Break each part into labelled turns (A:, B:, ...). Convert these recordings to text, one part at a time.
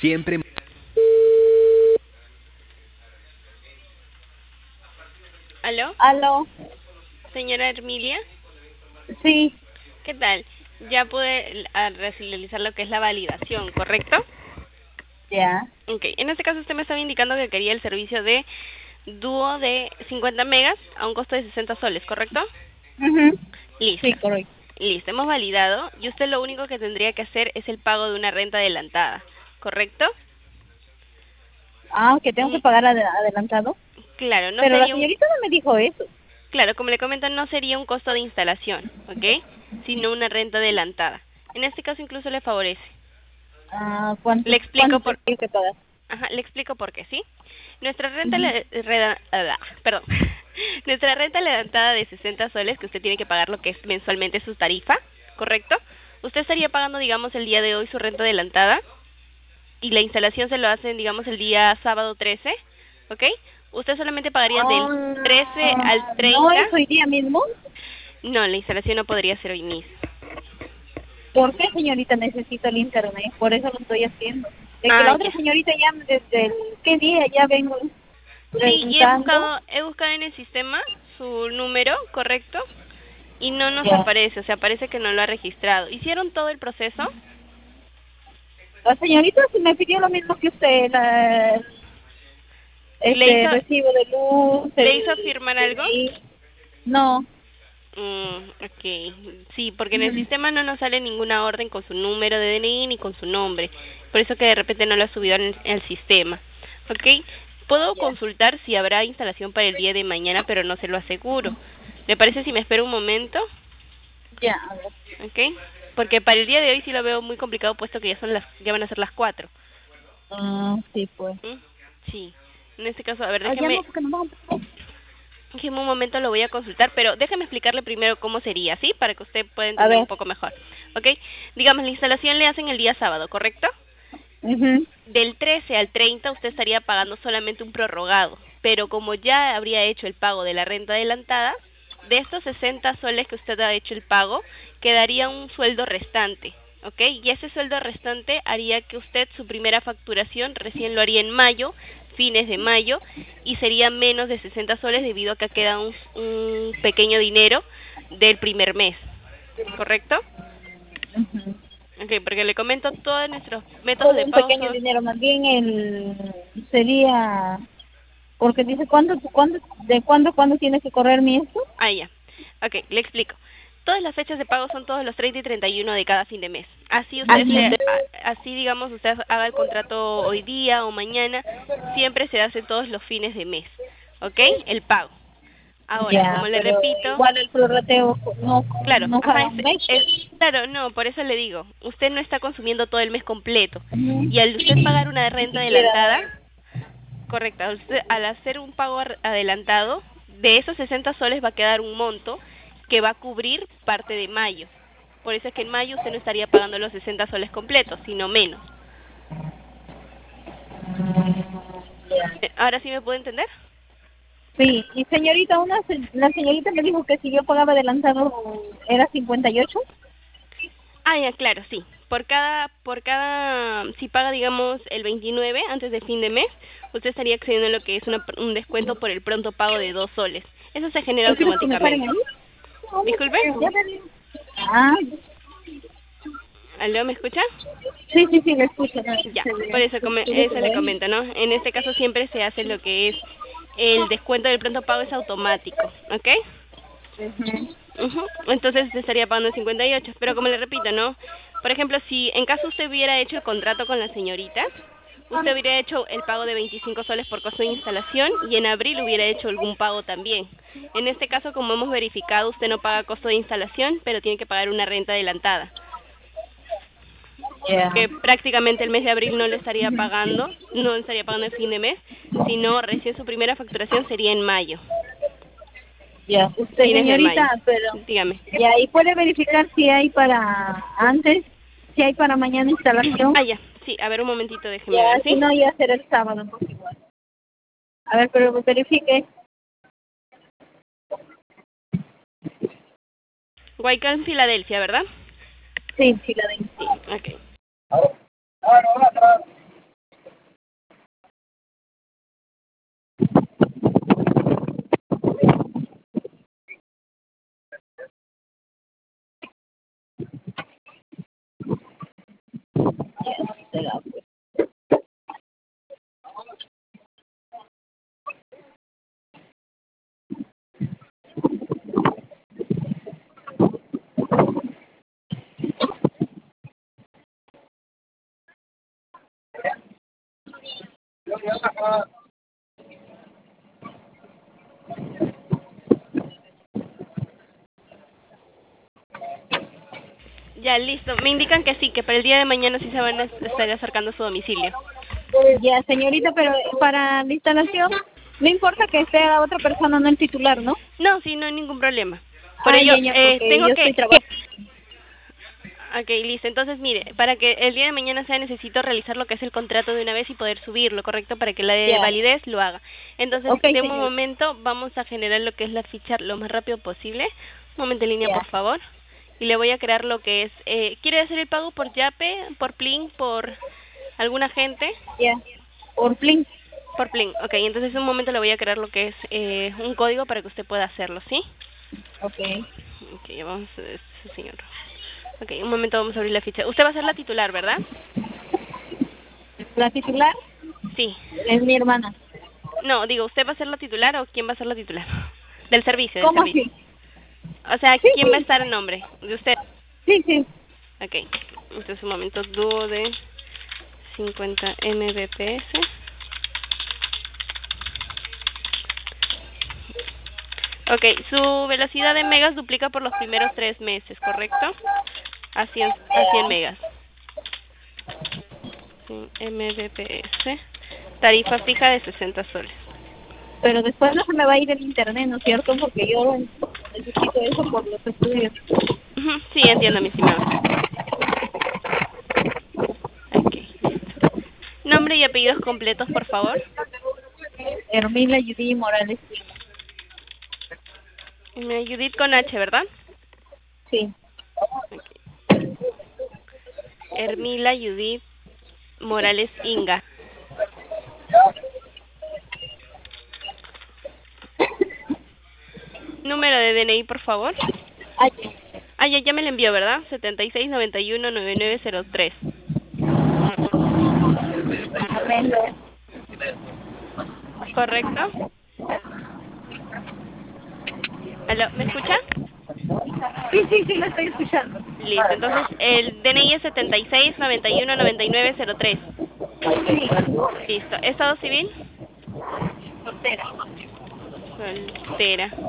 A: Siempre.
B: ¿Aló?
C: ¿Aló?
B: Señora Hermilia,
C: Sí,
B: ¿qué tal? Ya pude realizar lo que es la validación, ¿correcto?
C: ya.
B: Ok, en este caso usted me estaba indicando que quería el servicio de dúo de 50 megas a un costo de 60 soles, ¿correcto?
C: Ujú.
B: Listo.
C: Sí, correcto.
B: Listo, hemos validado y usted lo único que tendría que hacer es el pago de una renta adelantada, ¿correcto?
C: Ah, que tengo que pagar adelantado.
B: Claro, no
C: Pero la
B: sería
C: señorita no me dijo eso.
B: claro, como le comento, no sería un costo de instalación, ¿ok? Sino una renta adelantada. En este caso incluso le favorece.
C: Ah,
B: Le explico
C: ¿cuánto
B: por
C: tengo que pagar?
B: Ajá, le explico por qué, ¿sí? Nuestra renta
C: Ujú.
B: perdón. Nuestra renta levantada de 60 soles que usted tiene que pagar lo que es mensualmente su tarifa, ¿correcto? Usted estaría pagando, digamos, el día de hoy su renta adelantada y la instalación se lo hacen, digamos, el día sábado 13, ¿ok? Usted solamente pagaría del 13 al
C: ¿No
B: 30.
C: es hoy día mismo?
B: No, la instalación no podría ser hoy mismo.
C: ¿Por qué, señorita, necesito el internet? Por eso lo estoy haciendo. De que
B: Ah,
C: la otra
B: ya.
C: señorita ya desde qué día ya vengo
B: Sí, y
C: preguntando.
B: he buscado en el sistema su número, ¿correcto? Y no nos
C: Ya.
B: aparece, o sea, parece que no lo ha registrado. ¿Hicieron todo el proceso?
C: La señorita sí me pidió lo mismo que usted,
B: ¿Le hizo,
C: recibo de luz,
B: le hizo firmar algo?
C: No.
B: Ok, sí, porque en el
C: Ujú.
B: sistema no nos sale ninguna orden con su número de DNI ni con su nombre. Por eso que de repente no lo ha subido en el sistema. Ok, puedo
C: Ya.
B: consultar si habrá instalación para el día de mañana, pero no se lo aseguro. ¿Le parece si me espero un momento?
C: Ya, a ver.
B: Ok, porque para el día de hoy sí lo veo muy complicado puesto que ya van a ser las 4.
C: Ah, sí, pues.
B: ¿Mm? Sí, en este caso, a ver,
C: Allá no, porque no vamos.
B: déjeme un momento, lo voy a consultar, pero déjeme explicarle primero cómo sería, ¿sí? Para que usted pueda
C: A
B: entender un
C: ver.
B: poco mejor, ¿ok? Digamos, la instalación le hacen el día sábado, ¿correcto?
C: Mhm.
B: Del 13 al 30 usted estaría pagando solamente un prorrogado, pero como ya habría hecho el pago de la renta adelantada, de estos 60 soles que usted ha hecho el pago, quedaría un sueldo restante, ¿ok? Y ese sueldo restante haría que usted su primera facturación recién lo haría en mayo, fines de mayo, y sería menos de 60 soles debido a que queda un pequeño dinero del primer mes, ¿correcto? Ok, porque le comento todos nuestros métodos
C: Solo
B: de
C: un
B: pago
C: pequeño
B: son...
C: dinero, más bien sería, porque dice cuándo tiene que correr mi esto.
B: Ah, ya. Ok, le explico. Todas las fechas de pago son todos los 30 y 31 de cada fin de mes.
C: Ujú.
B: Así digamos, usted haga el contrato hoy día o mañana, siempre se hace todos los fines de mes. ¿Ok? El pago. Ahora,
C: Ya,
B: como le
C: pero
B: repito,
C: igual el prorrateo
B: claro,
C: no
B: ajá,
C: para un mes.
B: claro, no, por eso le digo, usted no está consumiendo todo el mes completo.
C: Ujú.
B: Y al usted pagar una
C: Ni
B: renta
C: siquiera.
B: adelantada, correcto, al hacer un pago adelantado, de esos 60 soles va a quedar un monto que va a cubrir parte de mayo. Por eso es que en mayo usted no estaría pagando los 60 soles completos, sino menos.
C: Ya.
B: ¿Ahora sí me puede entender?
C: Sí, y señorita, la señorita me dijo que si yo pagaba adelantado era 58.
B: Ah, ya, claro, sí. Si paga, digamos, el 29 antes de fin de mes, usted estaría accediendo a lo que es un descuento por el pronto pago de 2 soles. Eso se genera
C: ¿No quieres que me paren
B: automáticamente.
C: ahí?
B: Disculpe,
C: Ya te digo. Ah,
B: ¿aló, me escucha?
C: sí, me escucho. No,
B: Ya, por eso, eso le comento, ¿no? En este caso siempre se hace lo que es el descuento del pronto pago es automático, ¿ok? Ujú. Entonces usted estaría pagando 58, pero como le repito, ¿no? Por ejemplo, si en caso usted hubiera hecho el contrato con la señorita, usted hubiera hecho el pago de 25 soles por costo de instalación y en abril hubiera hecho algún pago también. En este caso, como hemos verificado, usted no paga costo de instalación, pero tiene que pagar una renta adelantada,
C: ya.
B: que prácticamente el mes de abril no le estaría pagando, no estaría pagando el fin de mes, sino recién su primera facturación sería en mayo,
C: Ya, usted
B: fines de
C: señorita,
B: mayo.
C: pero
B: Dígame.
C: ya, y puede verificar si hay para antes, si hay para mañana instalación.
B: Ah, ya, sí, a ver un momentito, déjeme
C: Ya,
B: ver,
C: si
B: ¿sí?
C: no, ya será el sábado, pues igual. A ver, pero verifique.
B: Huaycán, Filadelfia, ¿verdad?
C: Sí, sí la den.
B: Sí, ok.
C: será, pues.
B: Ya, listo. Me indican que sí, que para el día de mañana sí se van a estar acercando a su domicilio.
C: Ya, señorita, pero para la instalación no importa que sea otra persona, no el titular, ¿no?
B: No, sí, no hay ningún problema. Por
C: Ay,
B: ello,
C: ya, porque
B: tengo
C: yo
B: que...
C: estoy trabajando.
B: Ok, listo. Entonces, mire, para que el día de mañana sea necesito realizar lo que es el contrato de una vez y poder subirlo, ¿correcto? Para que la de
C: Ya,
B: validez lo haga. Entonces,
C: ok,
B: de un
C: señor.
B: momento vamos a generar lo que es la ficha lo más rápido posible. Un momento en línea,
C: Ya,
B: por favor. Y le voy a crear lo que es... ¿quiere hacer el pago por Yape, por Plin, por algún agente?
C: ya. Por Plin.
B: Por Plin. Ok, entonces en un momento le voy a crear lo que es un código para que usted pueda hacerlo, ¿sí?
C: Ok.
B: Ok, ya vamos a ver, sí, señor. Ok, un momento, vamos a abrir la ficha. Usted va a ser la titular, ¿verdad?
C: La titular
B: Sí.
C: es mi hermana.
B: No, digo, ¿usted va a ser la titular o quién va a ser la titular? Del servicio, del
C: ¿Cómo
B: servicio.
C: así?
B: O sea,
C: Sí,
B: ¿quién va a
C: sí.
B: estar en nombre? ¿De usted?
C: Sí, sí.
B: Ok, entonces un momento, dúo de 50 Mbps. Ok, su velocidad de megas duplica por los primeros 3 meses, ¿correcto? A 100
C: Ya.
B: megas. Sí, Mbps. Tarifa fija de 60 soles.
C: Pero después no se me va a ir el internet, ¿no es cierto? Porque yo necesito eso por los estudios.
B: Ujú, sí, entiendo, mi estimado. Ok, listo. Nombre y apellidos completos, por favor.
C: Hermila Judy Morales.
B: Judith con H, ¿verdad?
C: Sí.
B: Ok. Hermila Judith Morales Inga. Número de DNI, por favor.
C: Ay,
B: Ah, ya me lo envió, ¿verdad? 76919903.
C: amén.
B: ¿Correcto? ¿Aló? ¿Me escucha?
C: Sí, sí, sí, lo estoy escuchando.
B: Listo, entonces el DNI es 76919903.
C: Sí.
B: Listo. ¿Estado civil?
C: Soltera.
B: Soltera.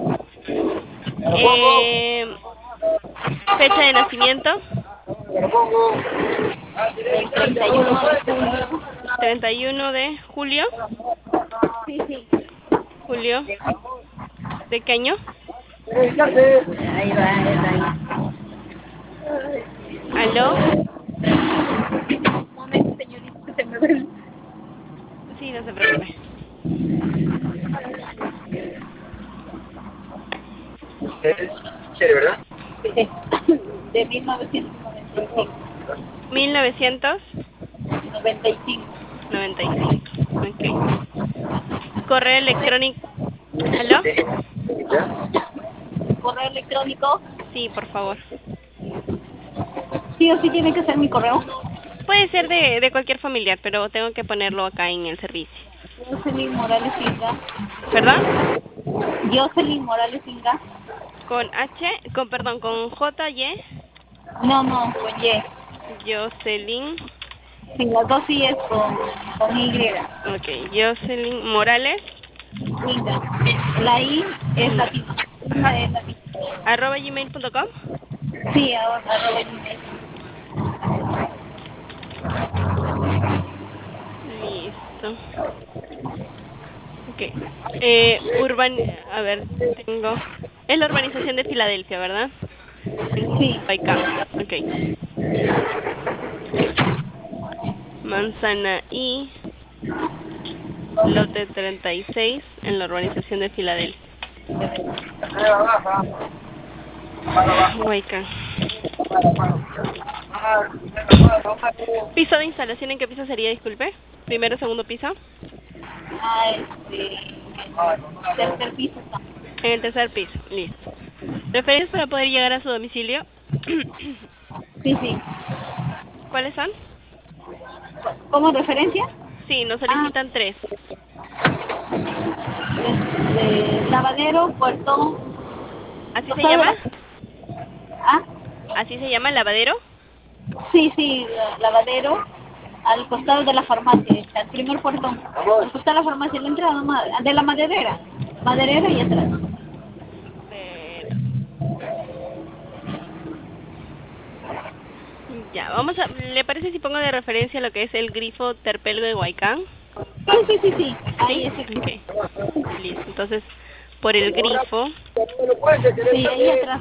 B: Eh, fecha de nacimiento,
C: El 31 de julio.
B: 31 de julio.
C: Sí, sí.
B: Julio, ¿de qué año?
C: Ahí va, ahí va.
B: ¿Aló?
C: Un momento, señorita, que se me ve.
B: Sí, no se preocupe.
C: Es chévere, ¿verdad? Sí. De 1995.
B: 1995.
C: 95.
B: Ok. Correo electrónico. ¿Aló?
C: Correo electrónico.
B: Sí, por favor.
C: Sí o sí tiene que ser mi correo.
B: Puede ser de cualquier familiar, pero tengo que ponerlo acá en el servicio.
C: Jocelyn Morales Inga.
B: ¿Perdón?
C: Jocelyn Morales Inga.
B: Con H, perdón, con J, Y.
C: No, no, con Y.
B: Jocelyn.
C: Sí, las dos sí es con Y.
B: Ok, Jocelyn Morales.
C: Inga. La I es
B: Inga.
C: latina.
B: Ajá.
C: Inga es latina.
B: @gmail.com.
C: Sí, ahora @gmail.
B: Listo. Ok. A ver, tengo... Es la urbanización de Filadelfia, ¿verdad? En
C: Sí.
B: Paicán. Ok. Manzana I, lote 36, en la urbanización de Filadelfia. Huaycán. ¿Piso de instalación en qué piso sería, disculpe? ¿Primero o segundo piso?
C: Ah, tercer piso está.
B: En el tercer piso, listo. ¿Referencias para poder llegar a su domicilio?
C: Sí, sí.
B: ¿Cuáles son?
C: ¿Como referencia?
B: Sí, nos solicitan 3.
C: Lavadero, puerto,
B: ¿Así se
C: costado de
B: llama?
C: la... Ah,
B: ¿Así se llama el lavadero?
C: sí, lavadero, al costado de la farmacia, está el primer portón. Al costado de la farmacia, la entrada de la maderera y atrás.
B: Ver. Ya, vamos a... ¿Le parece si pongo de referencia lo que es el grifo Terpelgo de Huaycán?
C: Sí, ahí
B: ¿Sí?
C: es el...
B: Ok. Listo. Entonces, por el grifo...
C: Sí, ahí atrás.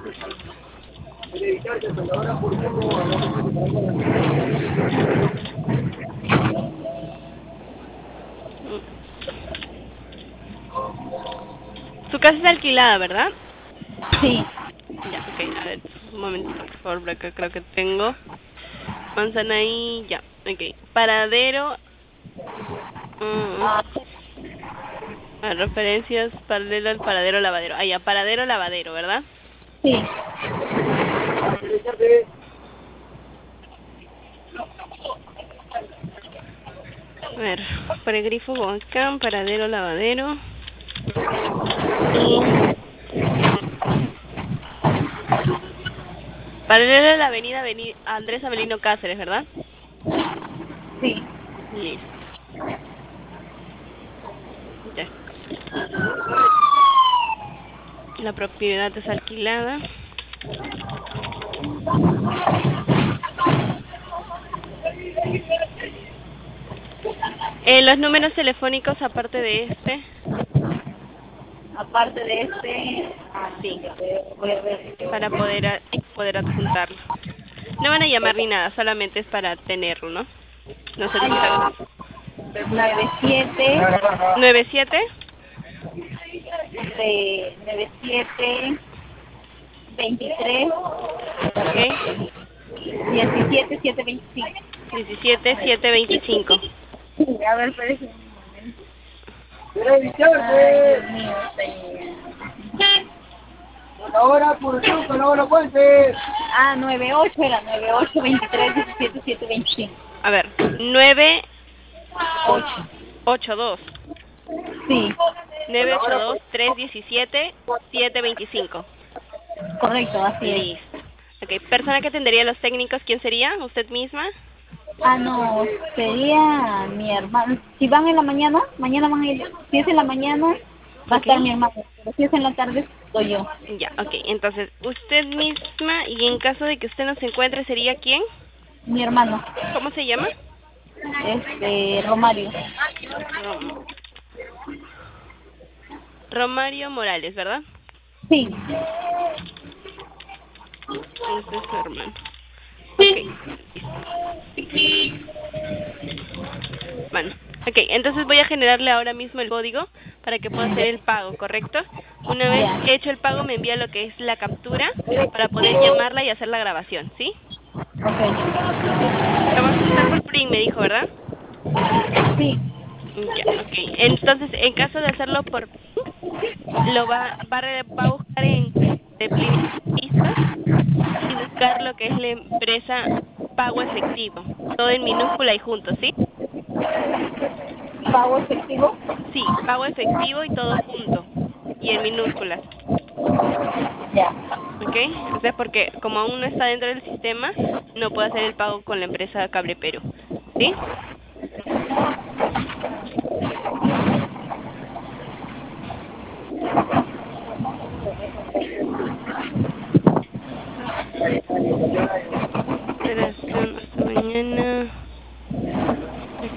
B: Su casa es alquilada, ¿verdad?
C: Sí.
B: Ya, ok. A ver, un momentito, por favor, por acá creo que tengo. Manzana ahí, ya, ok. Paradero... referencias paralelo al paradero lavadero. Ah, ya, paradero lavadero, ¿verdad?
C: Sí.
B: A ver, por el grifo Huaycán, paradero lavadero. Y paralelo a la avenida Andrés Avelino Cáceres, ¿verdad?
C: Sí.
B: Listo. Ya. La propiedad es alquilada. Los números telefónicos aparte de este.
C: Aparte de este,
B: Sí,
C: voy a ver.
B: para poder adjuntarlo. No van a llamar ni nada, solamente es para tenerlo, ¿no? No solicitan más.
C: 97
B: 97,
C: 97 23
B: ok.
C: 17 725.
B: 17 725.
C: A ver, espérese un momento. Ay, Dios mío, colabora por el colabora puente. 98 era 98 23 17 725.
B: A ver, 9
C: 8.
B: 82.
C: Sí,
B: 982 317 725.
C: correcto, así es.
B: Listo. Ok, persona que atendería a los técnicos, ¿quién sería? ¿Usted misma?
C: No, sería mi hermano. Si van en la mañana, mañana van a ir. Si es en la mañana, va a
B: Ok.
C: estar mi hermano. Pero si es en la tarde, soy yo.
B: Ya, ok. Entonces, usted misma, y en caso de que usted no se encuentre, ¿sería quién?
C: Mi hermano.
B: ¿Cómo se llama?
C: Romario.
B: Rom- Romario Morales, ¿verdad?
C: Sí.
B: Este es su hermano. Ok, listo. Bueno, ok, entonces voy a generarle ahora mismo el código para que pueda hacer el pago, ¿correcto? Una vez
C: Ya.
B: hecho el pago me envía lo que es la captura para poder llamarla y hacer la grabación, ¿sí?
C: Ok.
B: Lo va a solicitar por PRIN, me dijo, ¿verdad?
C: Sí.
B: Ya, ok. Entonces, en caso de hacerlo por va a buscar en de listas y buscar lo que es la empresa pago efectivo, todo en minúscula y junto, ¿sí?
C: Pago efectivo.
B: Sí, pago efectivo y todo junto y en minúsculas,
C: Ya.
B: ¿ok? O sea, porque como aún no está dentro del sistema, no puede hacer el pago con la empresa Cable Perú, ¿sí? Operación hasta mañana. Ok.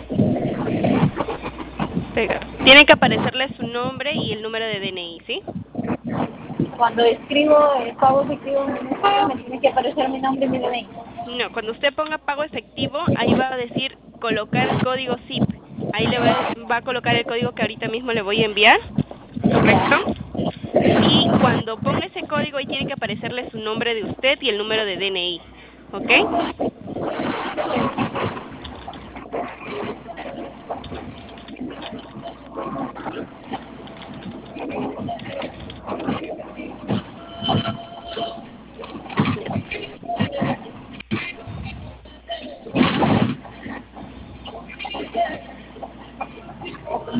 B: Pegar. Tiene que aparecerle su nombre y el número de DNI, ¿sí?
C: Cuando escribo el pago efectivo, me tiene que aparecer mi nombre y mi DNI.
B: No, cuando usted ponga pago efectivo, ahí va a decir colocar código ZIP. Ahí va a colocar el código que ahorita mismo le voy a enviar, ¿correcto? Y cuando ponga ese código, ahí tiene que aparecerle su nombre de usted y el número de DNI, ¿ok?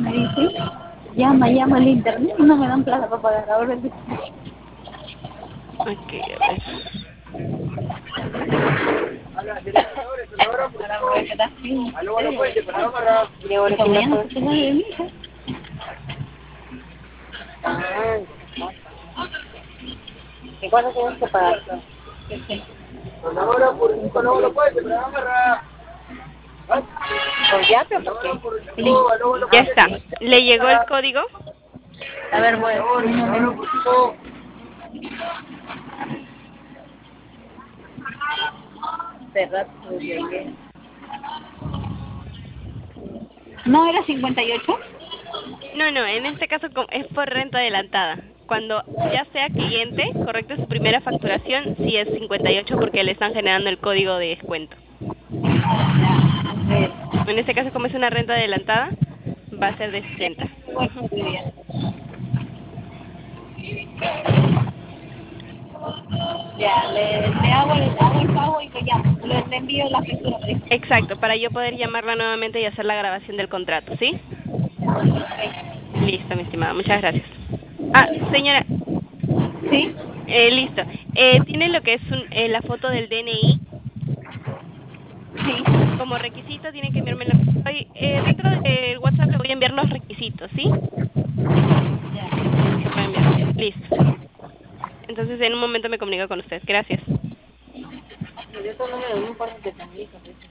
C: me dice, llama al internet y no me dan plata para pagar. Ahora
B: Ok, a ver.
C: ahora voy a quedar así.
A: Y ahora
C: Esta
A: sí la
C: mañana
A: puedo.
C: se de mi hija.
A: Ay, ¿y cuánto tienes que pagar?
C: Sí.
A: ¿Por Yape o por qué?
B: Ya está. ¿Le llegó el código?
C: A ver, voy, un momento. Cerrar tu llegué. ¿No era 58?
B: No, no, en este caso es por renta adelantada. Cuando ya sea cliente, correcto, su primera facturación sí es 58 porque le están generando el código de descuento.
C: A ver.
B: En este caso, como es una renta adelantada, va a ser de 60. Ujú.
C: Ya, le hago el pago y lo llamo. Le envío la factura.
B: Exacto, para yo poder llamarla nuevamente y hacer la grabación del contrato, ¿sí? Listo, mi estimada, muchas gracias. Ah, señora,
C: ¿Sí?
B: listo. ¿Tiene lo que es la foto del DNI?
C: Sí.
B: Como requisito tiene que enviarme dentro del WhatsApp le voy a enviar los requisitos, ¿sí? Se puede enviar. Listo. Entonces en un momento me comunico con usted. Gracias.
A: Yo solo me doy un par de detallitos.